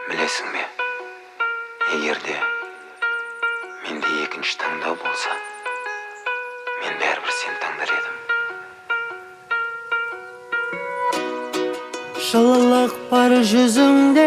Bilesingmi, egerde mende ekinchi tangdao bolsa, men baribir seni tanglar edim. Жылылық бар жүзіңде,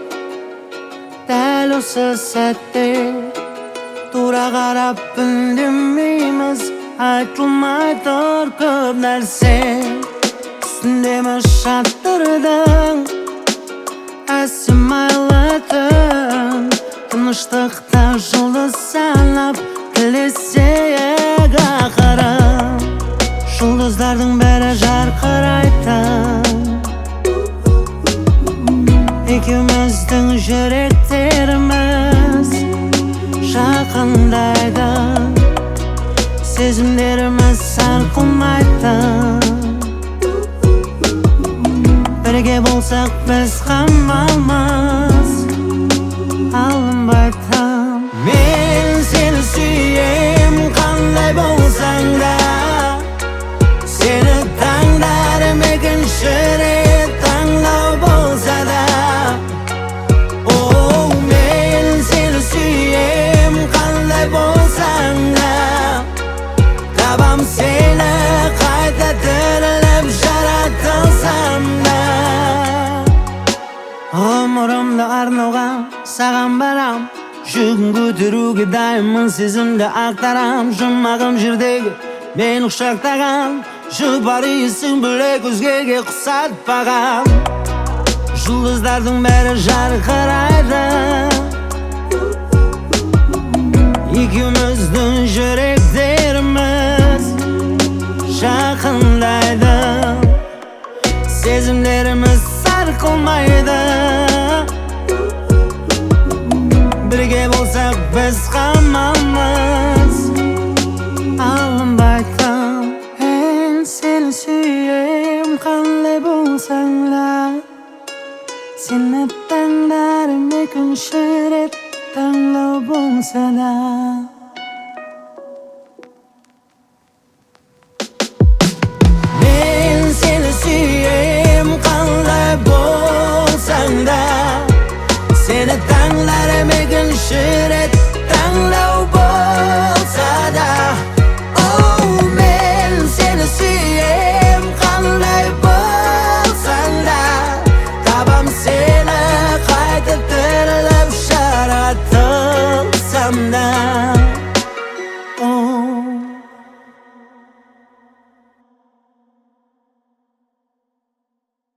дәл осы сәтте тура қарап үндемейміз, айтылмай тұр көп нәрсе. Үстіндемі шаттырдың әсем айлы түн, тыныштықта жұлдыз санап тілесек ақырын. Жұлдыздардың бәрі жарқырайтын, екеуміздің жүректеріміз жақындайды, сезімдеріміз сарқылмайтын. Бірге болсақ біз қамалмыз, алынбайтын. Мен сені сүйем, қандай болсаң да, сені таңдарым екінші рет таңдау болса да. Оу, мен сені сүйем, қандай болсаң да, табам сені қайта тіріліп жаратылсам да. Ғұмырымды арнауған саған барам, жүгін көтеруге дайынмын, сезімді ақтарам. Жұмағым жердегі мен құшақтаған, жұпар иісің бөлек өзгеге құсатпаған. Жұлдыздардың бәрі жарқырайды, екеуміздің жүректеріміз жақындайды, сезімдеріміз сарқылмайды. Бірге болсақ біз қамалмыз, алынбайтын. Мен сені сүйем, қандай болсаң да, сені таңдарым екінші рет таңдау болса да.